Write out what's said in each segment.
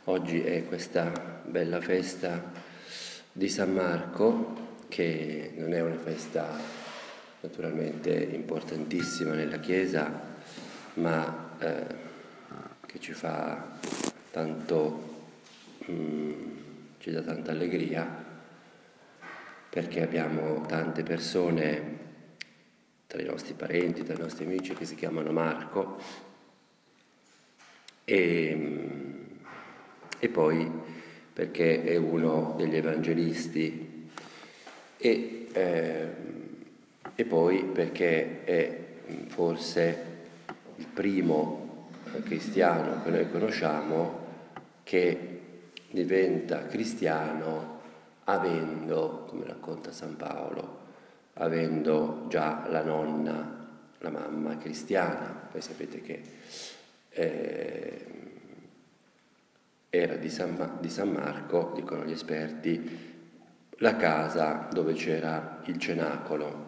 Oggi è questa bella festa di San Marco, che non è una festa naturalmente importantissima nella Chiesa, ma che ci fa tanto, ci dà tanta allegria, perché abbiamo tante persone tra i nostri parenti, tra i nostri amici che si chiamano Marco, e poi perché è uno degli evangelisti e poi perché è forse il primo cristiano che noi conosciamo che diventa cristiano avendo, come racconta San Paolo, avendo già la nonna, la mamma cristiana. Voi sapete che era di San Marco, dicono gli esperti, la casa dove c'era il cenacolo.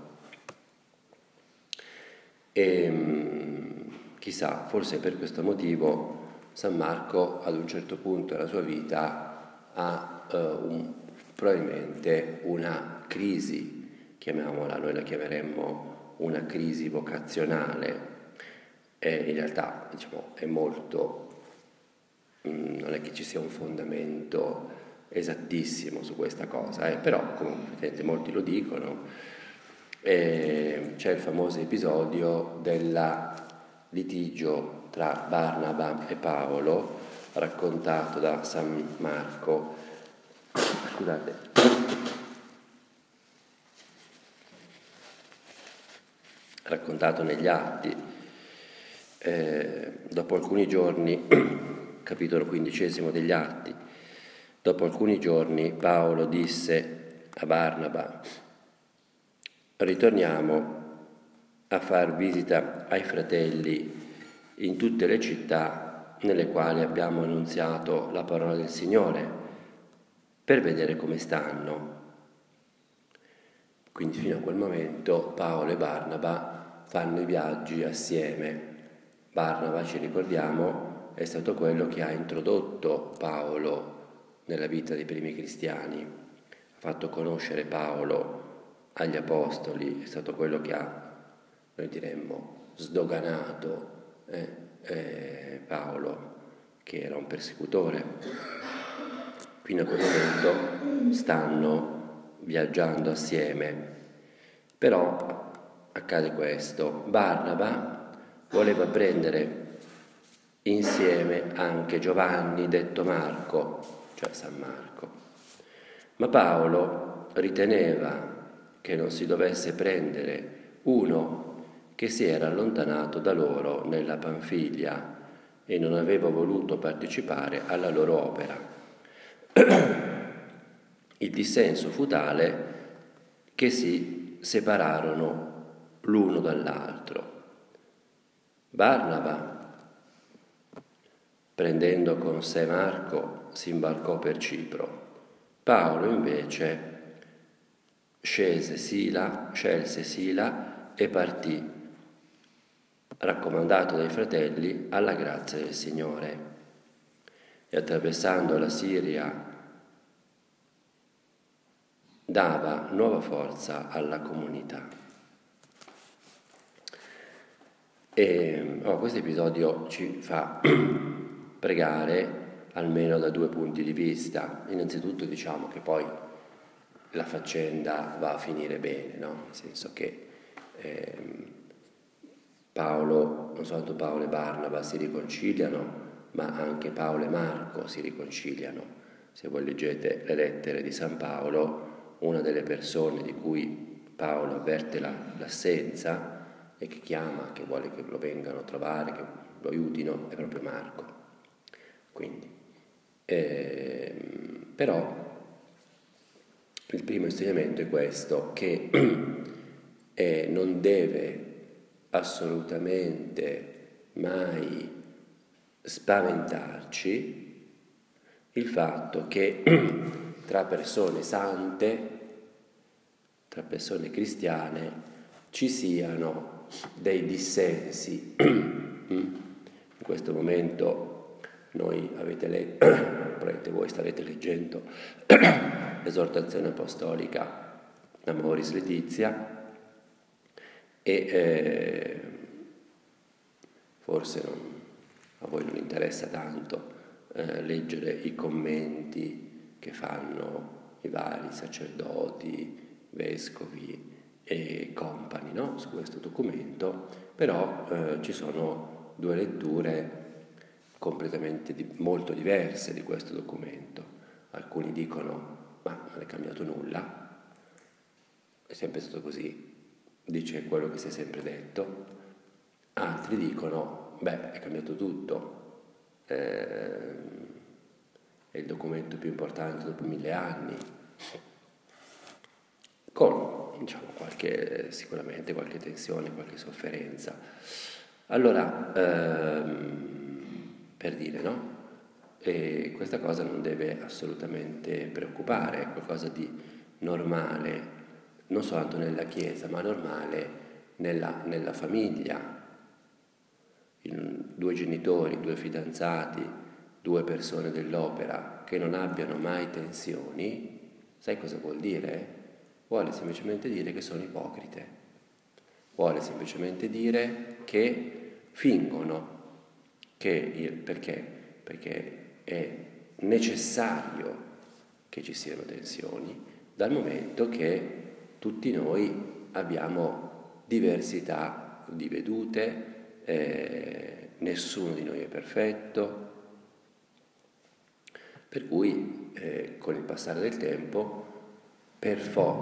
E chissà, forse per questo motivo San Marco ad un certo punto della sua vita ha probabilmente una crisi, chiamiamola, noi la chiameremmo una crisi vocazionale. In realtà, diciamo, è molto, non è che ci sia un fondamento esattissimo su questa cosa, però comunque molti lo dicono. C'è il famoso episodio del litigio tra Barnaba e Paolo, raccontato da San Marco, scusate, raccontato negli Atti. Dopo alcuni giorni, capitolo 15 degli Atti, dopo alcuni giorni Paolo disse a Barnaba: ritorniamo a far visita ai fratelli in tutte le città nelle quali abbiamo annunziato la parola del Signore, per vedere come stanno. Quindi fino a quel momento Paolo e Barnaba fanno i viaggi assieme. Barnaba, ci ricordiamo, è stato quello che ha introdotto Paolo nella vita dei primi cristiani, ha fatto conoscere Paolo agli apostoli, è stato quello che ha, noi diremmo, sdoganato Paolo, che era un persecutore. Fino a quel momento stanno viaggiando assieme, però accade questo: Barnaba voleva prendere insieme anche Giovanni, detto Marco, cioè San Marco, ma Paolo riteneva che non si dovesse prendere uno che si era allontanato da loro nella Panfilia e non aveva voluto partecipare alla loro opera. Il dissenso fu tale che si separarono l'uno dall'altro. Barnaba, prendendo con sé Marco, si imbarcò per Cipro. Paolo invece scelse Sila e partì, raccomandato dai fratelli alla grazia del Signore, e attraversando la Siria dava nuova forza alla comunità. Questo episodio ci fa pregare almeno da due punti di vista. Innanzitutto diciamo che poi la faccenda va a finire bene, no? Nel senso che Paolo, non soltanto Paolo e Barnaba si riconciliano, ma anche Paolo e Marco si riconciliano. Se voi leggete le lettere di San Paolo, una delle persone di cui Paolo avverte l'assenza e che chiama, che vuole che lo vengano a trovare, che lo aiutino, è proprio Marco. Quindi, però il primo insegnamento è questo, che non deve assolutamente mai spaventarci il fatto che tra persone sante, tra persone cristiane, ci siano dei dissensi. In questo momento Noi avete letto, probabilmente voi starete leggendo l'esortazione apostolica Amoris Laetitia e forse a voi non interessa tanto leggere i commenti che fanno i vari sacerdoti, vescovi e compagni, no? Su questo documento, però ci sono due letture completamente molto diverse di questo documento. Alcuni dicono ma non è cambiato nulla, è sempre stato così, dice quello che si è sempre detto. Altri dicono beh, è cambiato tutto, è il documento più importante dopo 1000 anni, con diciamo sicuramente qualche tensione, qualche sofferenza. Allora, per dire, no? E questa cosa non deve assolutamente preoccupare, è qualcosa di normale, non soltanto nella Chiesa, ma normale nella famiglia. Due genitori, due fidanzati, due persone dell'opera che non abbiano mai tensioni, sai cosa vuol dire? Vuole semplicemente dire che sono ipocrite, vuole semplicemente dire che fingono, perché è necessario che ci siano tensioni, dal momento che tutti noi abbiamo diversità di vedute, nessuno di noi è perfetto, per cui con il passare del tempo per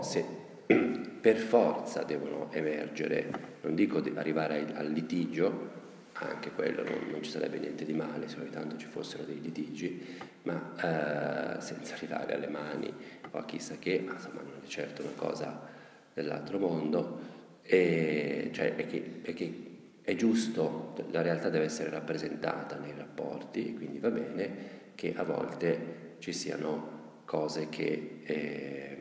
forza devono emergere, non dico di arrivare al litigio, anche quello non ci sarebbe niente di male se ogni tanto ci fossero dei litigi, ma senza arrivare alle mani o a chissà che, ma insomma non è certo una cosa dell'altro mondo, cioè è che è giusto, la realtà deve essere rappresentata nei rapporti, quindi va bene che a volte ci siano cose che,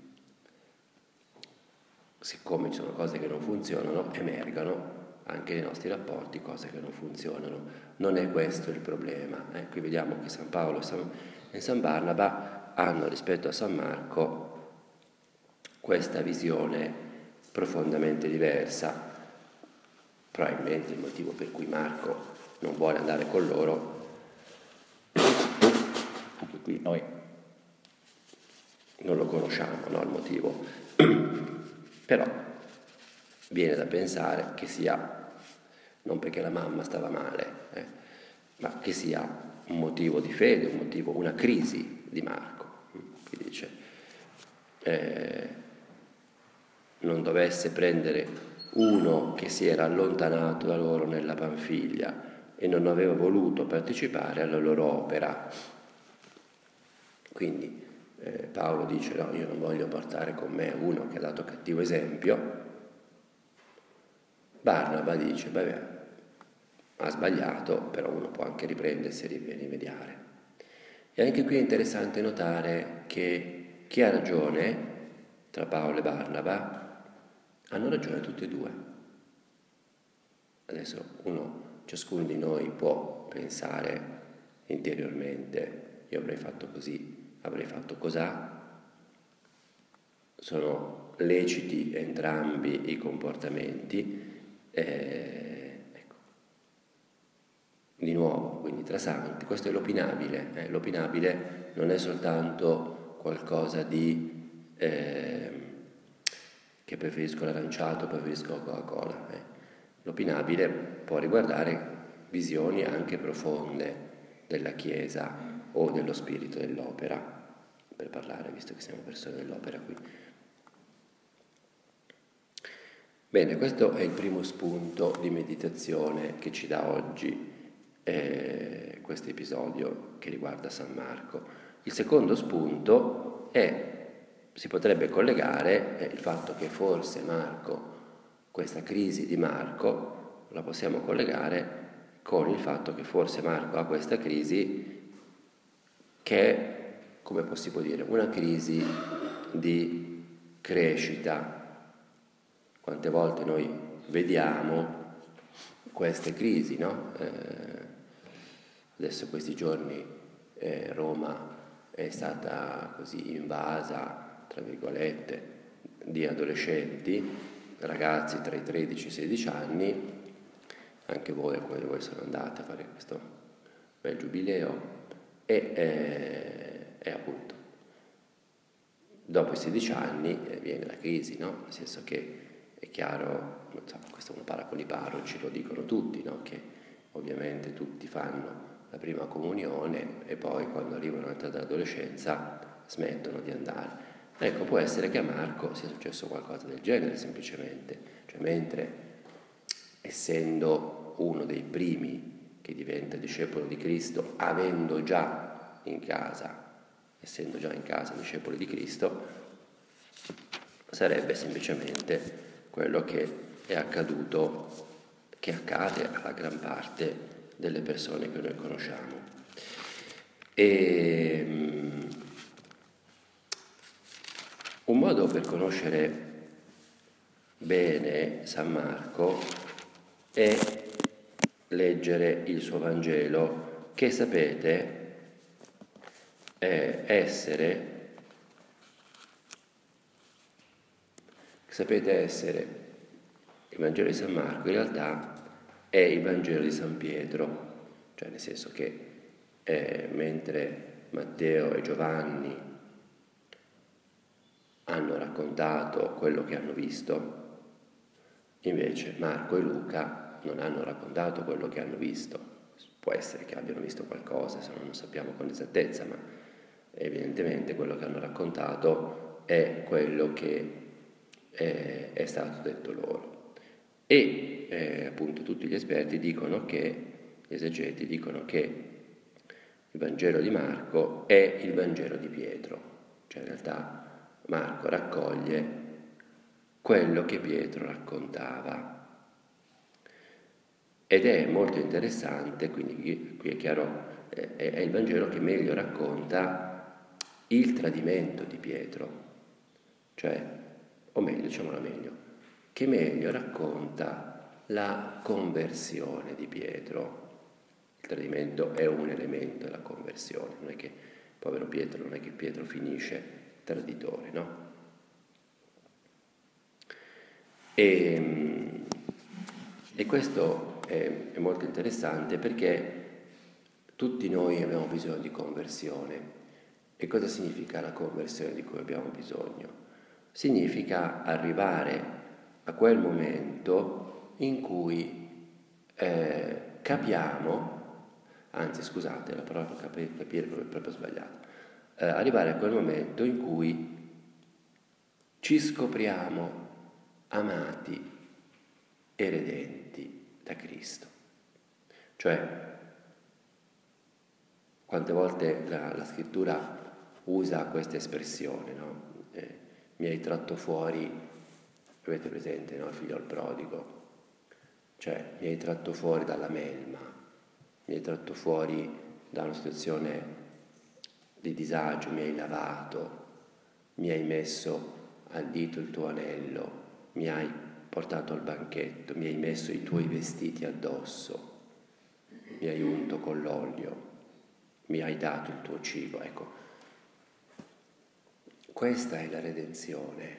siccome ci sono cose che non funzionano, emergano anche nei nostri rapporti cose che non funzionano. Non è questo il problema. Qui vediamo che San Paolo e San Barnaba hanno rispetto a San Marco questa visione profondamente diversa. Probabilmente il motivo per cui Marco non vuole andare con loro, anche qui noi non lo conosciamo, no, il motivo, però viene da pensare che sia, non perché la mamma stava male, ma che sia un motivo di fede, una crisi di Marco, che dice non dovesse prendere uno che si era allontanato da loro nella Panfiglia e non aveva voluto partecipare alla loro opera. Quindi Paolo dice no, io non voglio portare con me uno che ha dato cattivo esempio. Barnaba dice vabbè, ha sbagliato, però uno può anche riprendersi e rimediare. E anche qui è interessante notare che chi ha ragione tra Paolo e Barnaba hanno ragione tutti e due. Adesso ciascuno di noi può pensare interiormente io avrei fatto così, avrei fatto cosà. Sono leciti entrambi i comportamenti, ecco. Di nuovo, quindi tra santi, questo è l'opinabile. L'opinabile non è soltanto qualcosa di che preferisco l'aranciato, preferisco la Coca-Cola. L'opinabile può riguardare visioni anche profonde della Chiesa o dello spirito dell'opera, per parlare, visto che siamo persone dell'opera qui. Bene, questo è il primo spunto di meditazione che ci dà oggi questo episodio che riguarda San Marco. Il secondo spunto si potrebbe collegare il fatto che forse Marco, questa crisi di Marco, la possiamo collegare con il fatto che forse Marco ha questa crisi che è, come possiamo dire, una crisi di crescita. Quante volte noi vediamo queste crisi, no? Adesso questi giorni Roma è stata così invasa, tra virgolette, di adolescenti, ragazzi tra i 13 e i 16 anni, anche voi, alcuni di voi sono andati a fare questo bel giubileo e appunto dopo i 16 anni viene la crisi, no? Nel senso che è chiaro, non so, questo uno parla con i parroci, lo dicono tutti, no? Che ovviamente tutti fanno la prima comunione e poi quando arrivano all'età dell'adolescenza smettono di andare. Ecco, può essere che a Marco sia successo qualcosa del genere semplicemente, cioè mentre essendo uno dei primi che diventa discepolo di Cristo, avendo già in casa, essendo già in casa discepoli di Cristo, sarebbe semplicemente quello che è accaduto, che accade alla gran parte delle persone che noi conosciamo. Un modo per conoscere bene San Marco è leggere il suo Vangelo, che sapete essere il Vangelo di San Marco, in realtà è il Vangelo di San Pietro, cioè nel senso che mentre Matteo e Giovanni hanno raccontato quello che hanno visto, invece Marco e Luca non hanno raccontato quello che hanno visto. Può essere che abbiano visto qualcosa, se no non sappiamo con esattezza, ma evidentemente quello che hanno raccontato è quello che è stato detto loro. E appunto tutti gli esperti dicono che, gli esegeti dicono che il Vangelo di Marco è il Vangelo di Pietro, cioè in realtà Marco raccoglie quello che Pietro raccontava. Ed è molto interessante, quindi qui è chiaro, è il Vangelo che meglio racconta il tradimento di Pietro, cioè, o meglio, diciamola meglio, che meglio racconta la conversione di Pietro. Il tradimento è un elemento della conversione, non è che, povero Pietro, non è che Pietro finisce traditore, no? E questo è molto interessante perché tutti noi abbiamo bisogno di conversione. E cosa significa la conversione di cui abbiamo bisogno? Significa arrivare a quel momento in cui capiamo, anzi scusate, la parola capire è proprio sbagliata, arrivare a quel momento in cui ci scopriamo amati e redenti da Cristo. Cioè, quante volte la scrittura usa questa espressione, no? Mi hai tratto fuori, avete presente, no? Il figlio al prodigo, cioè mi hai tratto fuori dalla melma, mi hai tratto fuori da una situazione di disagio, mi hai lavato, mi hai messo al dito il tuo anello, mi hai portato al banchetto, mi hai messo i tuoi vestiti addosso, mi hai unto con l'olio, mi hai dato il tuo cibo. Ecco, questa è la redenzione.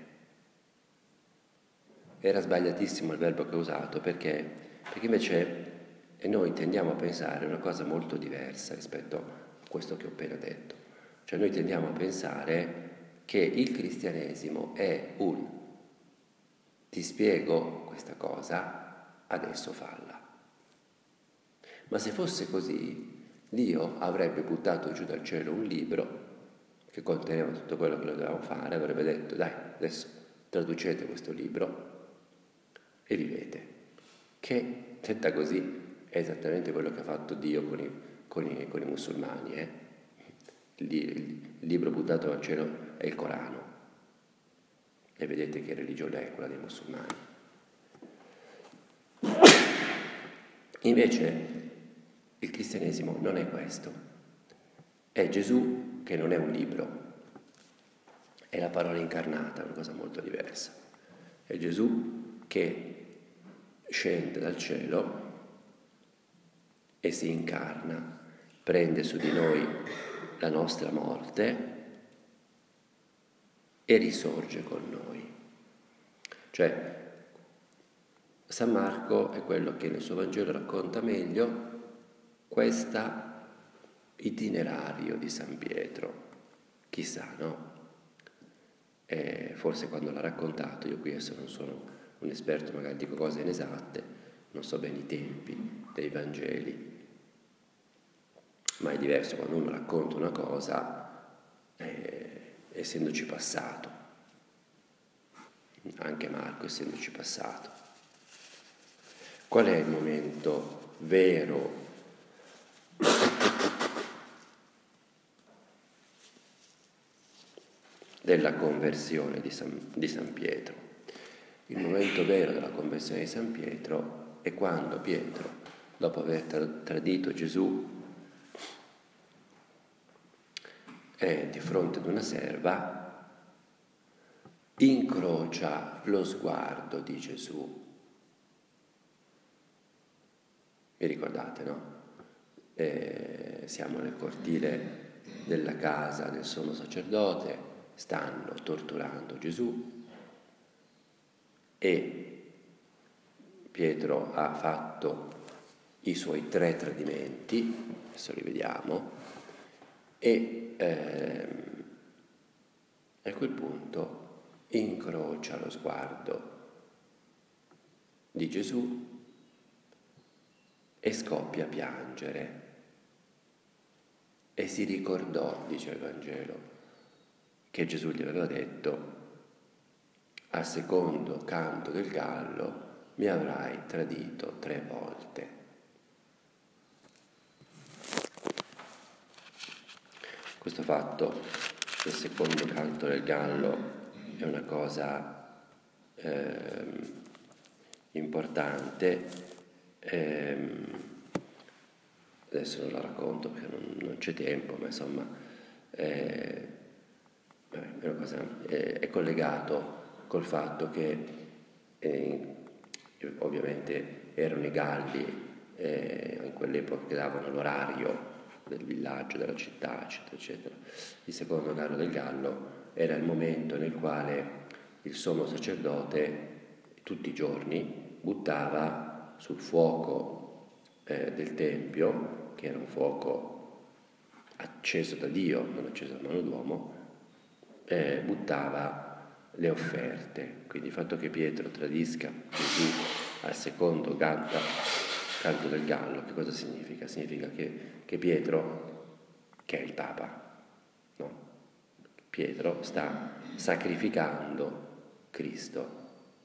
Era sbagliatissimo il verbo che ho usato perché invece noi tendiamo a pensare una cosa molto diversa rispetto a questo che ho appena detto. Cioè noi tendiamo a pensare che il cristianesimo è ti spiego questa cosa, adesso falla. Ma se fosse così, Dio avrebbe buttato giù dal cielo un libro che conteneva tutto quello che noi dovevamo fare, avrebbe detto, dai, adesso traducete questo libro e vivete. Che, detta così, è esattamente quello che ha fatto Dio con i musulmani. Il libro buttato dal cielo è il Corano. E vedete che religione è quella dei musulmani. Invece il cristianesimo non è questo. È Gesù che non è un libro, è la parola incarnata, una cosa molto diversa. È Gesù che scende dal cielo e si incarna prende su di noi la nostra morte e risorge con noi. Cioè, San Marco è quello che nel suo Vangelo racconta meglio questo itinerario di San Pietro. Chissà, no? Forse quando l'ha raccontato, io qui adesso non sono un esperto, magari dico cose inesatte, non so bene i tempi dei Vangeli, ma è diverso quando uno racconta una cosa essendoci passato, anche Marco essendoci passato. Qual è il momento vero della conversione di San Pietro? Il momento vero della conversione di San Pietro è quando Pietro, dopo aver tradito Gesù, è di fronte ad una serva, incrocia lo sguardo di Gesù. Vi ricordate, no? Siamo nel cortile della casa del sommo sacerdote, stanno torturando Gesù e Pietro ha fatto i suoi 3 tradimenti, adesso li vediamo, e a quel punto incrocia lo sguardo di Gesù e scoppia a piangere e si ricordò, dice il Vangelo, che Gesù gli aveva detto: al secondo canto del gallo mi avrai tradito 3 volte. Questo fatto del secondo canto del gallo è una cosa importante. Adesso non la racconto perché non c'è tempo, ma insomma è collegato col fatto che ovviamente erano i galli in quell'epoca che davano l'orario del villaggio, della città, eccetera, eccetera. Il secondo gallo del gallo era il momento nel quale il sommo sacerdote tutti i giorni buttava sul fuoco del Tempio, che era un fuoco acceso da Dio, non acceso da mano d'uomo, buttava le offerte. Quindi il fatto che Pietro tradisca Gesù al secondo canto del gallo, che cosa significa? Significa che Pietro, che è il Papa, no? Pietro sta sacrificando Cristo.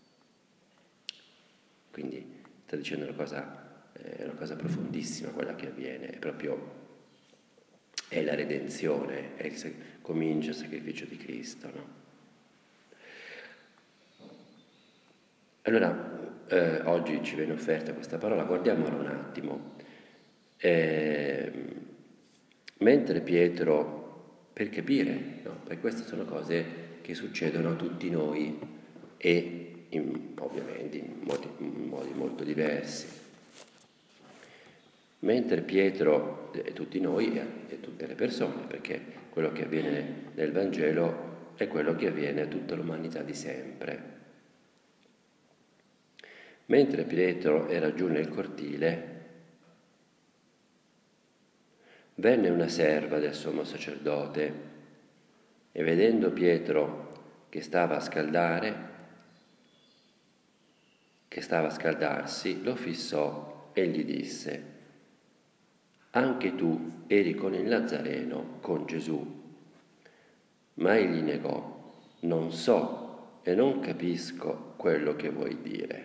Quindi sta dicendo è una cosa profondissima quella che avviene, è la redenzione, comincia il sacrificio di Cristo, no? Allora, oggi ci viene offerta questa parola, guardiamola un attimo. Mentre Pietro, per capire, no? Perché queste sono cose che succedono a tutti noi e ovviamente in modi molto diversi. Mentre Pietro e tutti noi e tutte le persone, perché quello che avviene nel Vangelo è quello che avviene a tutta l'umanità di sempre. Mentre Pietro era giù nel cortile, venne una serva del sommo sacerdote e vedendo Pietro che stava a scaldarsi, lo fissò e gli disse: anche tu eri con il Nazareno, con Gesù. Ma egli negò: non so e non capisco quello che vuoi dire.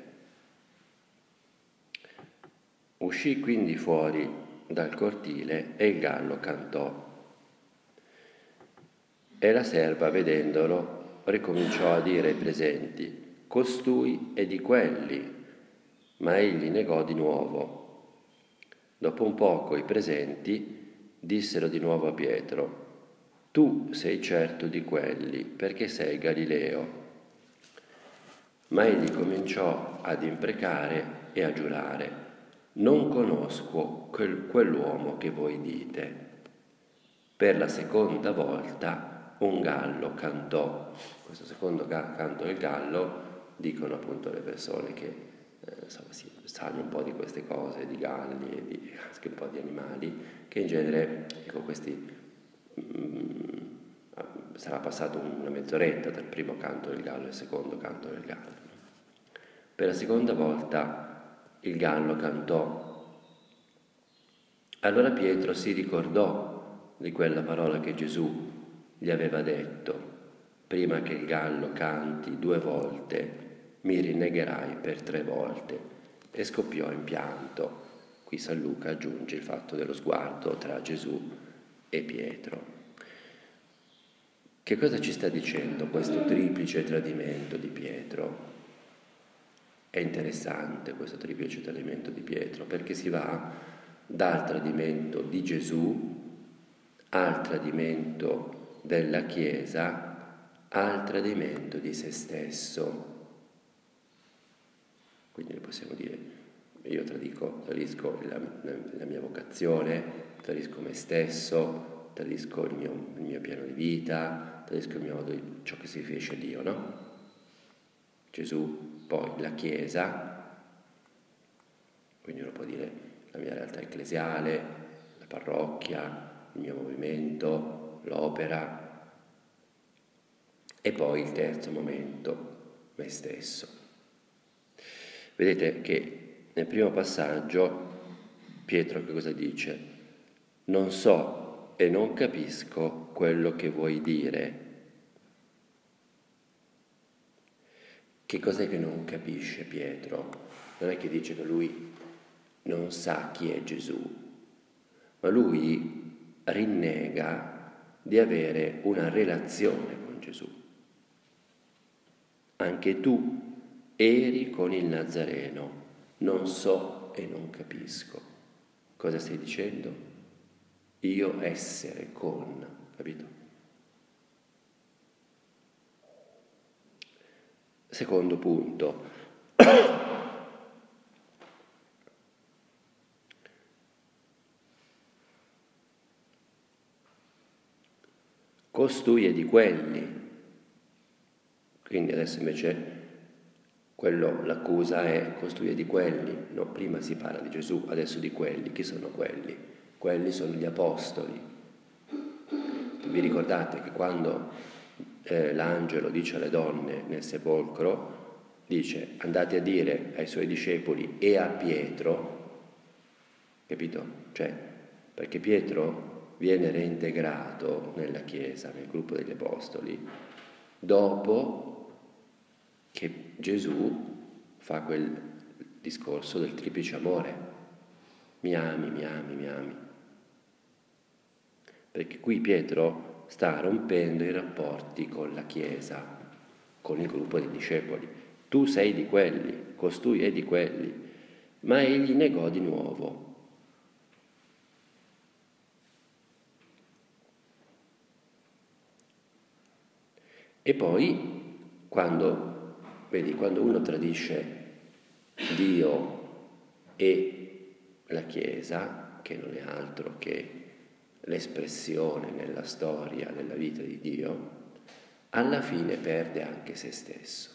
Uscì quindi fuori dal cortile e il gallo cantò. E la serva, vedendolo, ricominciò a dire ai presenti: costui è di quelli. Ma egli negò di nuovo. Dopo un poco i presenti dissero di nuovo a Pietro: tu sei certo di quelli, perché sei Galileo. Ma egli cominciò ad imprecare e a giurare: non conosco quell'uomo che voi dite. Per la seconda volta un gallo cantò. Questo secondo canto del gallo dicono appunto le persone che insomma, si sanno un po' di queste cose, di galli e anche un po' di animali, che in genere, ecco, questi sarà passato una mezz'oretta dal primo canto del gallo al secondo canto del gallo. Per la seconda volta il gallo cantò. Allora Pietro si ricordò di quella parola che Gesù gli aveva detto: prima che il gallo canti 2 volte, mi rinnegherai per 3 volte, e scoppiò in pianto. Qui San Luca aggiunge il fatto dello sguardo tra Gesù e Pietro. Che cosa ci sta dicendo questo triplice tradimento di Pietro? È interessante questo triplice tradimento di Pietro, perché si va dal tradimento di Gesù al tradimento della Chiesa al tradimento di se stesso. Quindi possiamo dire: io tradisco la mia vocazione, tradisco me stesso, tradisco il mio piano di vita, tradisco il mio modo di ciò che si riferisce a Dio, no? Gesù, poi la Chiesa, quindi uno può dire la mia realtà ecclesiale, la parrocchia, il mio movimento, l'opera, e poi il terzo momento, me stesso. Vedete che nel primo passaggio Pietro che cosa dice? Non so e non capisco quello che vuoi dire. Che cos'è che non capisce Pietro? Non è che dice che lui non sa chi è Gesù, ma lui rinnega di avere una relazione con Gesù. Anche tu eri con il Nazareno, non so e non capisco. Cosa stai dicendo? Io essere con, capito? Secondo punto. Costui è di quelli. Quindi adesso invece l'accusa è costui è di quelli. No, prima si parla di Gesù, adesso di quelli. Chi sono quelli? Quelli sono gli apostoli. Vi ricordate che quando l'angelo dice alle donne nel sepolcro, dice andate a dire ai suoi discepoli e a Pietro, capito? Cioè, perché Pietro viene reintegrato nella Chiesa, nel gruppo degli apostoli, dopo che Gesù fa quel discorso del triplice amore. Mi ami, mi ami, mi ami. Perché qui Pietro sta rompendo i rapporti con la Chiesa, con il gruppo dei discepoli. Tu sei di quelli, costui è di quelli, ma egli negò di nuovo. E poi, quando uno tradisce Dio e la Chiesa, che non è altro che l'espressione nella storia della vita di Dio, alla fine perde anche se stesso.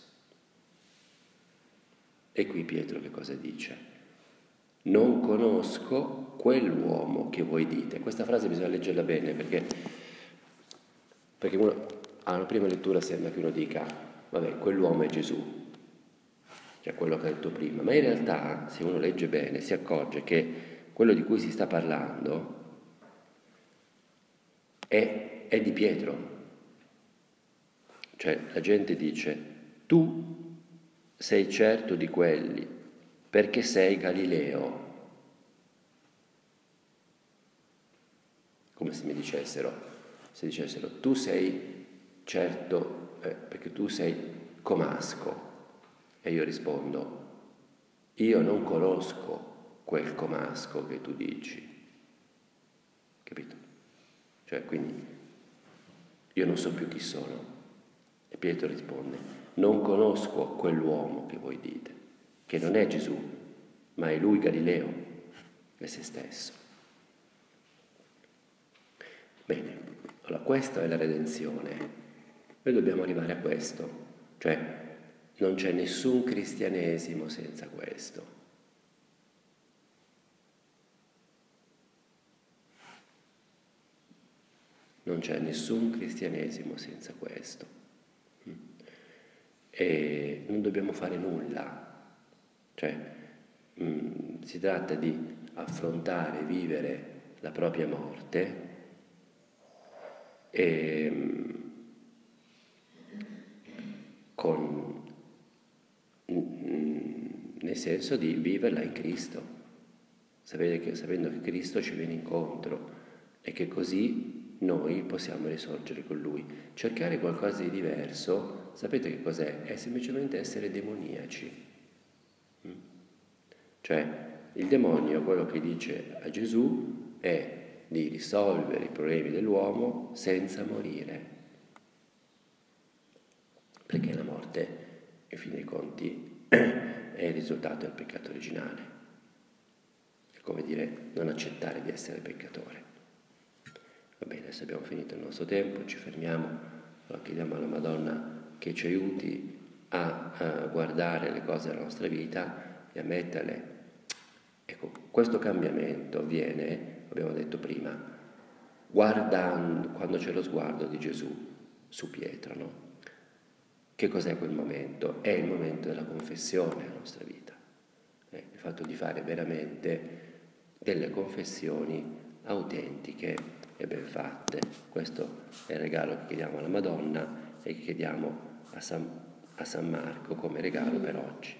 E qui Pietro che cosa dice? Non conosco quell'uomo che voi dite. Questa frase bisogna leggerla bene perché uno alla prima lettura sembra che uno dica vabbè, quell'uomo è Gesù, cioè quello che ho detto prima, ma in realtà se uno legge bene si accorge che quello di cui si sta parlando è di Pietro. Cioè la gente dice tu sei certo di quelli perché sei Galileo, come se mi dicessero, tu sei certo perché tu sei comasco, e io rispondo io non conosco quel comasco che tu dici, capito? Cioè quindi io non so più chi sono. E Pietro risponde non conosco quell'uomo che voi dite, che non è Gesù, ma è lui Galileo. e se stesso. Bene, allora questa è la redenzione. Noi dobbiamo arrivare a questo, cioè non c'è nessun cristianesimo senza questo. Non c'è nessun cristianesimo senza questo. E non dobbiamo fare nulla. Cioè, si tratta di affrontare, vivere la propria morte e nel senso di viverla in Cristo, sapendo che Cristo ci viene incontro e che così noi possiamo risorgere con Lui. Cercare qualcosa di diverso, sapete che cos'è? È semplicemente essere demoniaci. Cioè, il demonio, quello che dice a Gesù, è di risolvere i problemi dell'uomo senza morire. Perché la morte, in fin dei conti, è il risultato del peccato originale. È come dire non accettare di essere peccatore. Va bene, adesso abbiamo finito il nostro tempo, ci fermiamo, allora chiediamo alla Madonna che ci aiuti a guardare le cose della nostra vita e a metterle. Ecco, questo cambiamento avviene, abbiamo detto prima, guardando, quando c'è lo sguardo di Gesù su Pietro, no? Che cos'è quel momento? È il momento della confessione nella nostra vita, il fatto di fare veramente delle confessioni autentiche e ben fatte. Questo è il regalo che chiediamo alla Madonna e che chiediamo a San Marco come regalo per oggi.